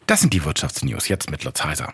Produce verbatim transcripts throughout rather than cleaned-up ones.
Das sind die Wirtschaftsnews, jetzt mit Lutz Heiser.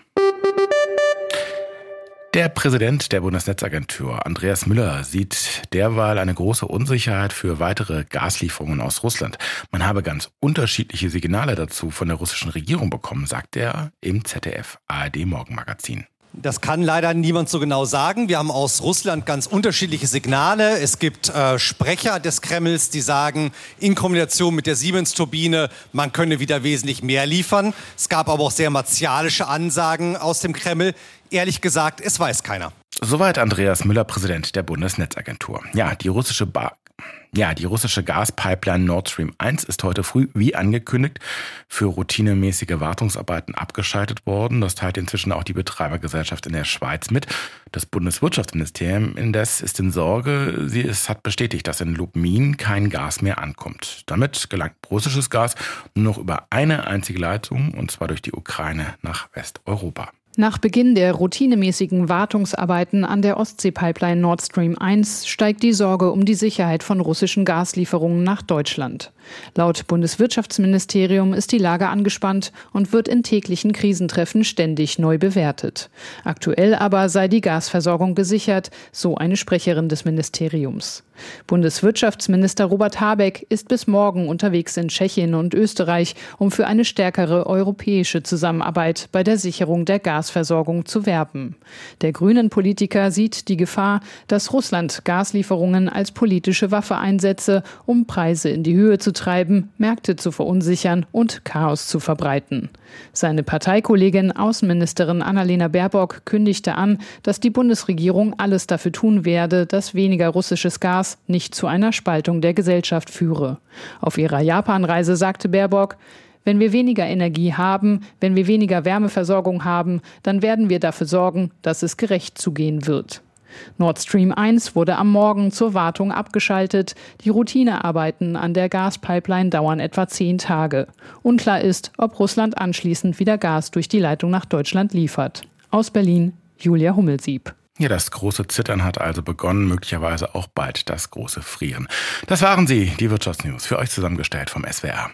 Der Präsident der Bundesnetzagentur, Andreas Müller, sieht derweil eine große Unsicherheit für weitere Gaslieferungen aus Russland. Man habe ganz unterschiedliche Signale dazu von der russischen Regierung bekommen, sagt er im Z D F-A R D-Morgenmagazin. Das kann leider niemand so genau sagen. Wir haben aus Russland ganz unterschiedliche Signale. Es gibt äh, Sprecher des Kremls, die sagen, in Kombination mit der Siemens-Turbine, man könne wieder wesentlich mehr liefern. Es gab aber auch sehr martialische Ansagen aus dem Kreml. Ehrlich gesagt, es weiß keiner. Soweit Andreas Müller, Präsident der Bundesnetzagentur. Ja, die russische Bar Ja, die russische Gaspipeline Nord Stream eins ist heute früh, wie angekündigt, für routinemäßige Wartungsarbeiten abgeschaltet worden. Das teilt inzwischen auch die Betreibergesellschaft in der Schweiz mit. Das Bundeswirtschaftsministerium indes ist in Sorge. Sie es hat bestätigt, dass in Lubmin kein Gas mehr ankommt. Damit gelangt russisches Gas nur noch über eine einzige Leitung, und zwar durch die Ukraine nach Westeuropa. Nach Beginn der routinemäßigen Wartungsarbeiten an der Ostsee-Pipeline Nord Stream eins steigt die Sorge um die Sicherheit von russischen Gaslieferungen nach Deutschland. Laut Bundeswirtschaftsministerium ist die Lage angespannt und wird in täglichen Krisentreffen ständig neu bewertet. Aktuell aber sei die Gasversorgung gesichert, so eine Sprecherin des Ministeriums. Bundeswirtschaftsminister Robert Habeck ist bis morgen unterwegs in Tschechien und Österreich, um für eine stärkere europäische Zusammenarbeit bei der Sicherung der Gasversorgung zu werben. Der Grünen-Politiker sieht die Gefahr, dass Russland Gaslieferungen als politische Waffe einsetze, um Preise in die Höhe zu treiben, Märkte zu verunsichern und Chaos zu verbreiten. Seine Parteikollegin Außenministerin Annalena Baerbock kündigte an, dass die Bundesregierung alles dafür tun werde, dass weniger russisches Gas nicht zu einer Spaltung der Gesellschaft führe. Auf ihrer Japanreise sagte Baerbock: Wenn wir weniger Energie haben, wenn wir weniger Wärmeversorgung haben, dann werden wir dafür sorgen, dass es gerecht zugehen wird. Nord Stream eins wurde am Morgen zur Wartung abgeschaltet. Die Routinearbeiten an der Gaspipeline dauern etwa zehn Tage. Unklar ist, ob Russland anschließend wieder Gas durch die Leitung nach Deutschland liefert. Aus Berlin, Julia Hummelsieb. Ja, das große Zittern hat also begonnen, möglicherweise auch bald das große Frieren. Das waren sie, die Wirtschaftsnews, für euch zusammengestellt vom S W R.